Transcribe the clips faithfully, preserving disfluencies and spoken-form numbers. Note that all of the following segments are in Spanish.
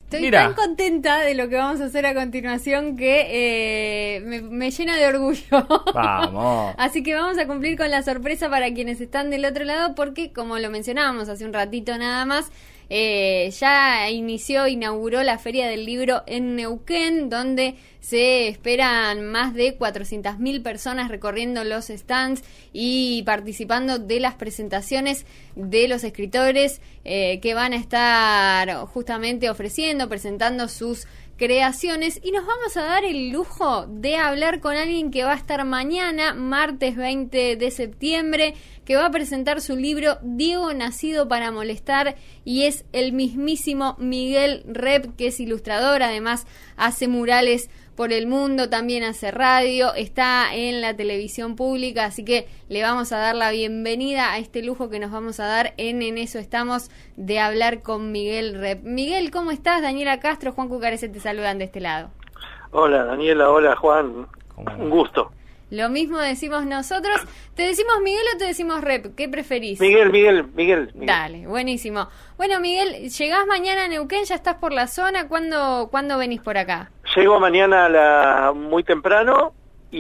Estoy Mirá. tan contenta de lo que vamos a hacer a continuación que eh, me, me llena de orgullo. Vamos. Así que vamos a cumplir con la sorpresa para quienes están del otro lado porque, como lo mencionábamos hace un ratito nada más, eh, ya inició, inauguró la Feria del Libro en Neuquén, donde se esperan más de cuatrocientas mil personas recorriendo los stands y participando de las presentaciones de los escritores eh, que van a estar justamente ofreciendo, presentando sus creaciones, y nos vamos a dar el lujo de hablar con alguien que va a estar mañana, martes veinte de septiembre, que va a presentar su libro Diego nacido para molestar, y es el mismísimo Miguel Rep, que es ilustrador, además hace murales por el mundo, también hace radio, está en la televisión pública, así que le vamos a dar la bienvenida a este lujo que nos vamos a dar en En Eso Estamos, de hablar con Miguel Rep. Miguel, ¿cómo estás? Daniela Castro, Juan Cucarese te saludan de este lado. Hola Daniela, hola Juan, un gusto. Lo mismo decimos nosotros. ¿Te decimos Miguel o te decimos Rep? ¿Qué preferís? Miguel, Miguel, Miguel. Miguel. Dale, buenísimo. Bueno, Miguel, llegás mañana a Neuquén, ya estás por la zona. ¿Cuándo, ¿cuándo venís por acá? Llego mañana a la, muy temprano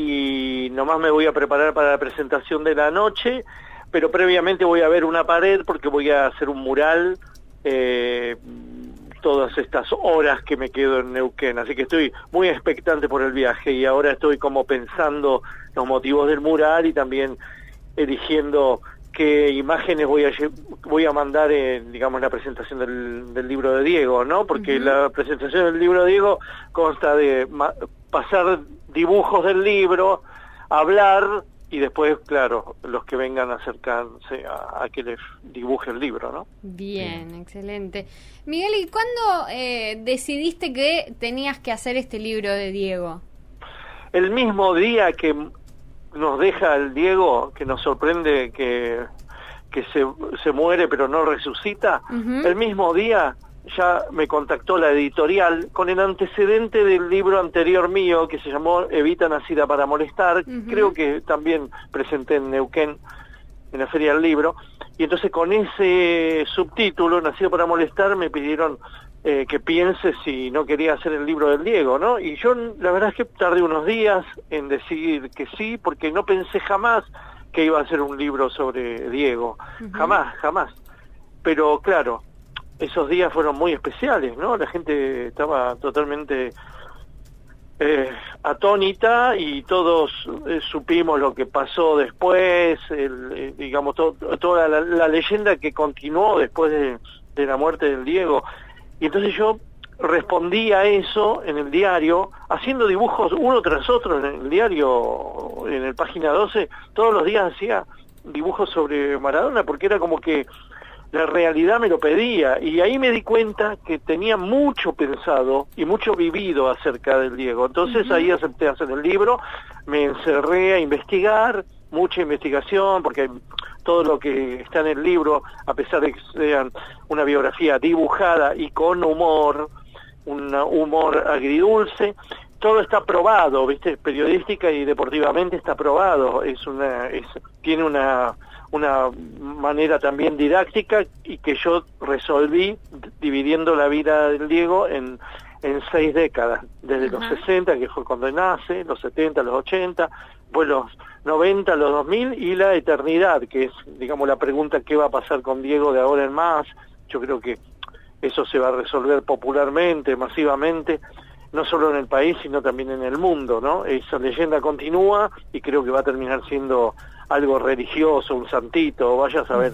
y nomás me voy a preparar para la presentación de la noche, pero previamente voy a ver una pared porque voy a hacer un mural eh, todas estas horas que me quedo en Neuquén, así que estoy muy expectante por el viaje y ahora estoy como pensando los motivos del mural y también eligiendo qué imágenes voy a voy a mandar en, digamos, la presentación del, del libro de Diego, ¿no? Porque uh-huh. La presentación del libro de Diego consta de ma- pasar dibujos del libro, hablar y después, claro, los que vengan a acercarse a, a que les dibuje el libro, ¿no? Bien, Bien. Excelente. Miguel, ¿y cuándo eh, decidiste que tenías que hacer este libro de Diego? El mismo día que nos deja el Diego, que nos sorprende que, que se, se muere pero no resucita, uh-huh. El mismo día ya me contactó la editorial con el antecedente del libro anterior mío que se llamó Evita nacida para molestar, uh-huh. Creo que también presenté en Neuquén en la Feria del Libro, y entonces con ese subtítulo, Nacido para molestar, me pidieron eh, que piense si no quería hacer el libro del Diego, ¿no? Y yo la verdad es que tardé unos días en decir que sí, porque no pensé jamás que iba a hacer un libro sobre Diego, uh-huh. jamás, jamás. Pero claro, esos días fueron muy especiales, ¿no? La gente estaba totalmente eh, atónita y todos eh, supimos lo que pasó después, el, eh, digamos, to, toda la, la leyenda que continuó después de, de la muerte del Diego. Y entonces yo respondí a eso en el diario, haciendo dibujos uno tras otro en el diario, en el página doce, todos los días hacía dibujos sobre Maradona, porque era como que la realidad me lo pedía, y ahí me di cuenta que tenía mucho pensado y mucho vivido acerca del Diego. Entonces uh-huh. Ahí acepté hacer el libro, me encerré a investigar, mucha investigación, porque todo lo que está en el libro, a pesar de que sean una biografía dibujada y con humor, un humor agridulce, todo está probado, ¿viste? Periodística y deportivamente está probado, es una, es, tiene una una manera también didáctica y que yo resolví dividiendo la vida del Diego en, en seis décadas, desde uh-huh. los sesenta, que fue cuando nace, los setenta, los ochenta, pues los noventa, los dos mil y la eternidad, que es, digamos, la pregunta qué va a pasar con Diego de ahora en más. Yo creo que eso se va a resolver popularmente, masivamente, no solo en el país, sino también en el mundo, ¿no? Esa leyenda continúa y creo que va a terminar siendo algo religioso, un santito, vaya a saber.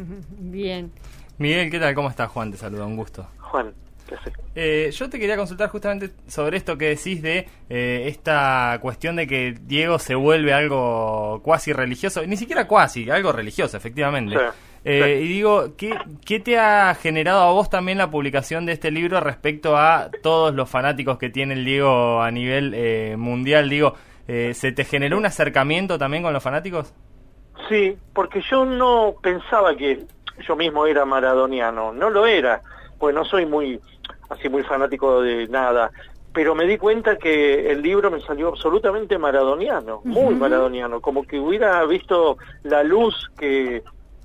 Bien. Miguel, ¿qué tal? ¿Cómo estás? Juan, te saluda, un gusto. Juan, ¿qué haces? Eh, yo te quería consultar justamente sobre esto que decís de eh, esta cuestión de que Diego se vuelve algo cuasi religioso, ni siquiera cuasi, algo religioso, efectivamente. Sí. Eh, sí. Y digo, ¿qué, ¿qué te ha generado a vos también la publicación de este libro respecto a todos los fanáticos que tiene el Diego a nivel eh, mundial? Digo, eh, ¿se te generó un acercamiento también con los fanáticos? Sí, porque yo no pensaba que yo mismo era maradoniano, no lo era, pues no soy muy así muy fanático de nada, pero me di cuenta que el libro me salió absolutamente maradoniano, muy uh-huh. maradoniano, como que hubiera visto la luz que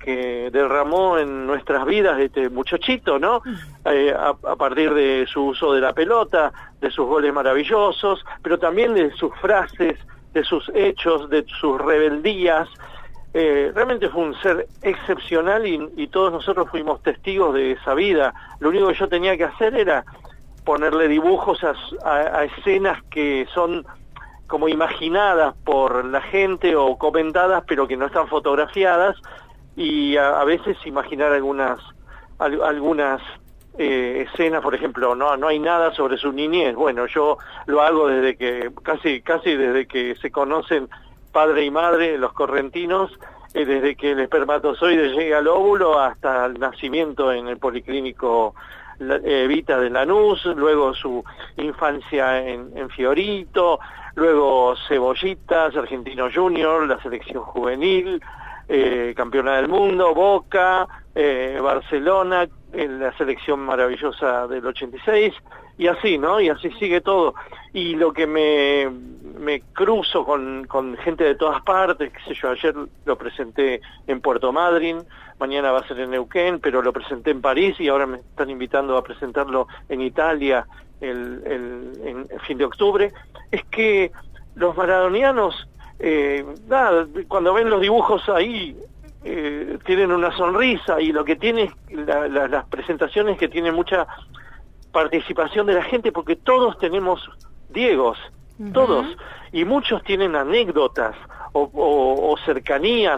que derramó en nuestras vidas este muchachito, ¿no? Eh, a, a partir de su uso de la pelota, de sus goles maravillosos, pero también de sus frases, de sus hechos, de sus rebeldías. Eh, realmente fue un ser excepcional y, y todos nosotros fuimos testigos de esa vida. Lo único que yo tenía que hacer era ponerle dibujos a, a, a escenas que son como imaginadas por la gente o comentadas pero que no están fotografiadas, y a, a veces imaginar algunas al, algunas eh, escenas, por ejemplo, no no hay nada sobre su niñez. Bueno, yo lo hago desde que casi casi desde que se conocen padre y madre los correntinos, eh, desde que el espermatozoide llega al óvulo hasta el nacimiento en el Policlínico Evita de Lanús, luego su infancia en, en Fiorito, luego Cebollitas, Argentino Junior, la selección juvenil, eh, campeona del mundo, Boca, eh, Barcelona, eh, la selección maravillosa del ochenta y seis, y así, ¿no? Y así sigue todo. Y lo que me, me cruzo con, con gente de todas partes, qué sé yo, ayer lo presenté en Puerto Madryn, mañana va a ser en Neuquén, pero lo presenté en París y ahora me están invitando a presentarlo en Italia el, el, en fin de octubre, es que los maradonianos, eh, nada, cuando ven los dibujos ahí, eh, tienen una sonrisa, y lo que tiene la, la, las presentaciones que tienen mucha participación de la gente, porque todos tenemos Diegos, uh-huh. todos, y muchos tienen anécdotas o, o, o cercanías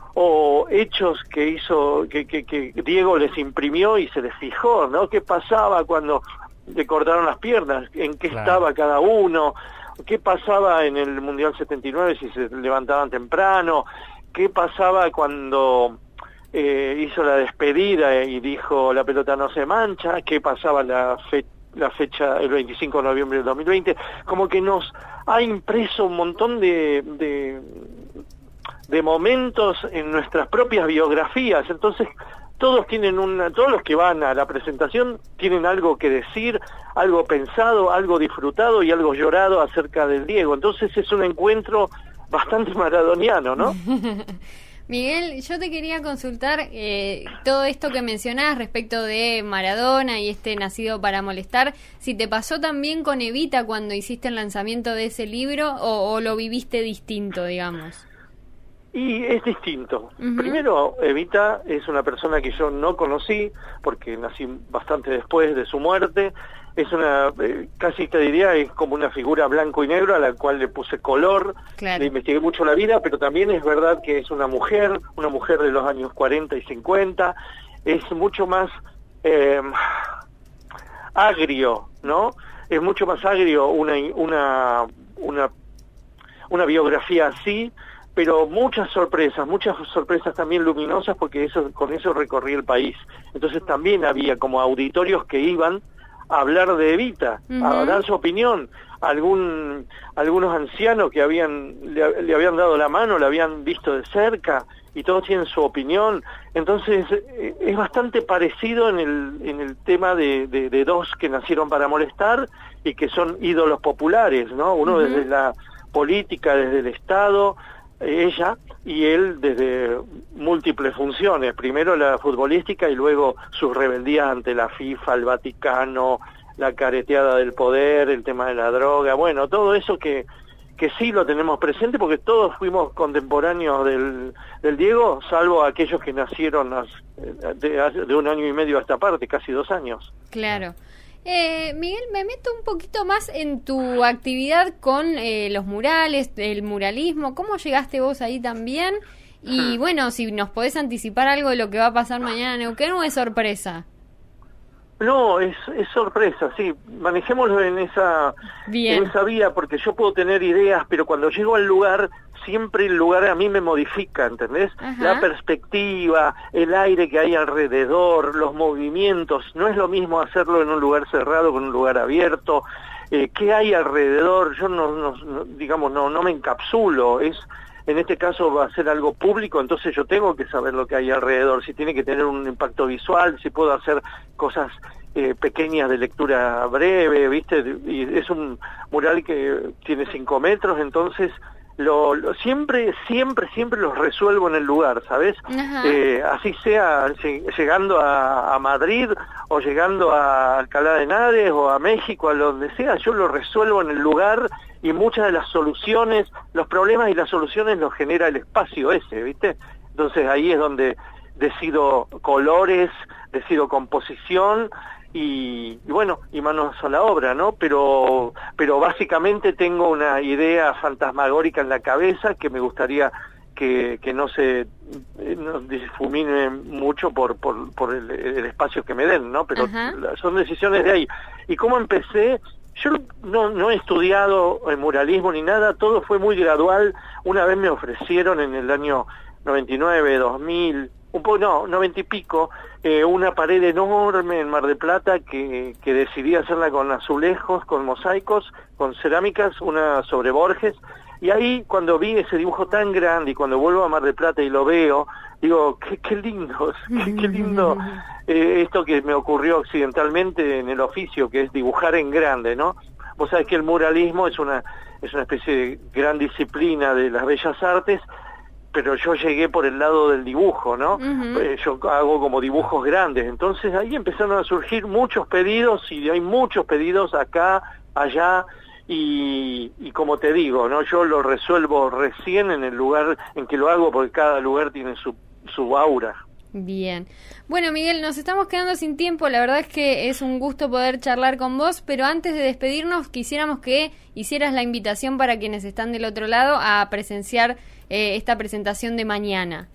o hechos que hizo, que, que, que Diego les imprimió y se les fijó, ¿no? ¿Qué pasaba cuando le cortaron las piernas? ¿En qué claro. estaba cada uno? ¿Qué pasaba en el Mundial setenta y nueve si se levantaban temprano? ¿Qué pasaba cuando eh, hizo la despedida y dijo la pelota no se mancha? ¿Qué pasaba la, fe la fecha, el veinticinco de noviembre del dos mil veinte? Como que nos ha impreso un montón de... de de momentos en nuestras propias biografías. Entonces todos tienen una, todos los que van a la presentación tienen algo que decir, algo pensado, algo disfrutado y algo llorado acerca del Diego. Entonces es un encuentro bastante maradoniano, ¿no? Miguel, yo te quería consultar eh, todo esto que mencionás respecto de Maradona y este Nacido para Molestar, si te pasó también con Evita cuando hiciste el lanzamiento de ese libro o, o lo viviste distinto, digamos. Y es distinto. Uh-huh. Primero, Evita es una persona que yo no conocí, porque nací bastante después de su muerte. Es una, eh, casi te diría, es como una figura blanco y negro a la cual le puse color, claro. Le investigué mucho la vida, pero también es verdad que es una mujer, una mujer de los años cuarenta y cincuenta, es mucho más eh, agrio, ¿no? Es mucho más agrio una, una, una, una biografía así, pero muchas sorpresas, muchas sorpresas también luminosas, porque eso con eso recorrí el país. Entonces también había como auditorios que iban a hablar de Evita, uh-huh. a dar su opinión. Algún, algunos ancianos que habían le, le habían dado la mano, la habían visto de cerca, y todos tienen su opinión. Entonces eh, es bastante parecido en el, en el tema de, de, de dos que nacieron para molestar y que son ídolos populares, ¿no? Uno uh-huh. desde la política, desde el Estado, ella, y él desde múltiples funciones, primero la futbolística y luego sus rebeldías ante la FIFA, el Vaticano, la careteada del poder, el tema de la droga, bueno, todo eso que, que sí lo tenemos presente porque todos fuimos contemporáneos del, del Diego, salvo aquellos que nacieron de, de un año y medio a esta parte, casi dos años. Claro. Eh, Miguel, me meto un poquito más en tu actividad con eh, los murales, el muralismo. ¿Cómo llegaste vos ahí también? Y bueno, si nos podés anticipar algo de lo que va a pasar mañana en Neuquén, ¿o es sorpresa? No, es, es sorpresa, sí. Manejémoslo en esa, en esa vía, porque yo puedo tener ideas, pero cuando llego al lugar, siempre el lugar a mí me modifica, ¿entendés? Ajá. La perspectiva, el aire que hay alrededor, los movimientos. No es lo mismo hacerlo en un lugar cerrado que en un lugar abierto. Eh, ¿Qué hay alrededor? Yo no, no, no digamos, no, no me encapsulo. Es, en este caso va a ser algo público, entonces yo tengo que saber lo que hay alrededor, si tiene que tener un impacto visual, si puedo hacer cosas eh, pequeñas de lectura breve, ¿viste? Y es un mural que tiene cinco metros, entonces lo, lo siempre, siempre, siempre los resuelvo en el lugar, ¿sabes? Eh, así sea llegando a, a Madrid o llegando a Alcalá de Henares o a México, a donde sea, yo lo resuelvo en el lugar y muchas de las soluciones, los problemas y las soluciones los genera el espacio ese, ¿viste? Entonces ahí es donde decido colores, decido composición y, y bueno, y manos a la obra, ¿no? Pero, pero básicamente tengo una idea fantasmagórica en la cabeza que me gustaría que, que no se no difumine mucho por, por, por el, el espacio que me den, ¿no? Pero Ajá. son decisiones de ahí. ¿Y cómo empecé? Yo no, no he estudiado el muralismo ni nada, todo fue muy gradual. Una vez me ofrecieron en el año noventa y nueve, dos mil, un poco, no, noventa y pico, eh, una pared enorme en Mar del Plata que, que decidí hacerla con azulejos, con mosaicos, con cerámicas, una sobre Borges, y ahí cuando vi ese dibujo tan grande y cuando vuelvo a Mar del Plata y lo veo, digo, qué, qué lindo, qué, qué lindo eh, esto que me ocurrió accidentalmente en el oficio, que es dibujar en grande, ¿no? Vos sabés que el muralismo es una, es una especie de gran disciplina de las bellas artes, pero yo llegué por el lado del dibujo, ¿no? Uh-huh. Eh, yo hago como dibujos grandes, entonces ahí empezaron a surgir muchos pedidos y hay muchos pedidos acá, allá, y, y como te digo, ¿no? Yo lo resuelvo recién en el lugar en que lo hago porque cada lugar tiene su, su aura. Bien. Bueno, Miguel, nos estamos quedando sin tiempo. La verdad es que es un gusto poder charlar con vos, pero antes de despedirnos quisiéramos que hicieras la invitación para quienes están del otro lado a presenciar eh, esta presentación de mañana.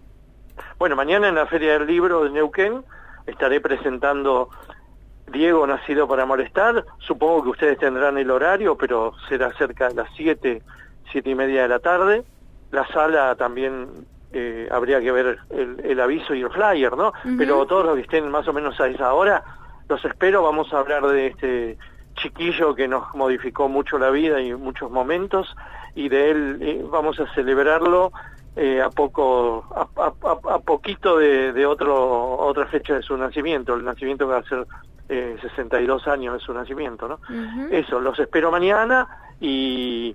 Bueno, mañana en la Feria del Libro de Neuquén estaré presentando Diego Nacido para Molestar. Supongo que ustedes tendrán el horario, pero será cerca de las siete, siete y media de la tarde. La sala también... Eh, habría que ver el, el aviso y el flyer, ¿no? Uh-huh. Pero todos los que estén más o menos a esa hora, los espero. Vamos a hablar de este chiquillo que nos modificó mucho la vida y muchos momentos, y de él eh, vamos a celebrarlo eh, a poco, a, a, a poquito de, de otro otra fecha de su nacimiento, el nacimiento que va a ser eh, sesenta y dos años de su nacimiento, ¿no? Uh-huh. Eso, los espero mañana y...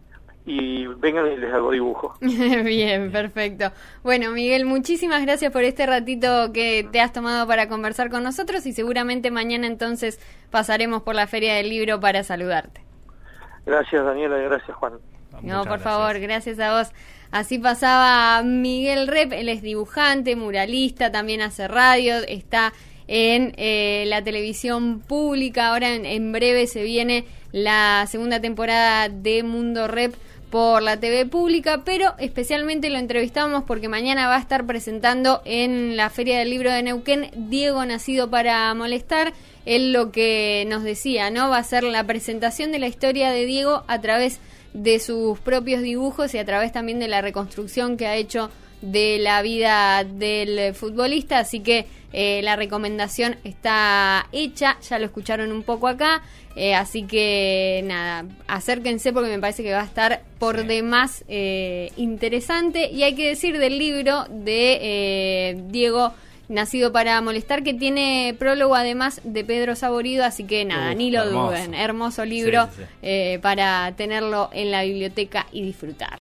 y vengan y les hago dibujo. Bien, perfecto. Bueno, Miguel, muchísimas gracias por este ratito que te has tomado para conversar con nosotros y seguramente mañana entonces pasaremos por la Feria del Libro para saludarte. Gracias, Daniela, y gracias, Juan. No, Muchas por gracias. favor, gracias a vos. Así pasaba Miguel Rep, él es dibujante, muralista, también hace radio, está en eh, la televisión pública. Ahora en, en breve se viene la segunda temporada de Mundo Rep por la T V pública, pero especialmente lo entrevistamos porque mañana va a estar presentando en la Feria del Libro de Neuquén Diego Nacido para Molestar. Él lo que nos decía, ¿no? Va a ser la presentación de la historia de Diego a través de sus propios dibujos y a través también de la reconstrucción que ha hecho de la vida del futbolista, así que eh, la recomendación está hecha, ya lo escucharon un poco acá, eh, así que nada, acérquense porque me parece que va a estar por sí. demás eh, interesante. Y hay que decir del libro de eh, Diego Nacido para Molestar, que tiene prólogo además de Pedro Saborido, así que nada, Uf, ni lo hermoso. duden, hermoso libro sí, sí, sí. Eh, para tenerlo en la biblioteca y disfrutar.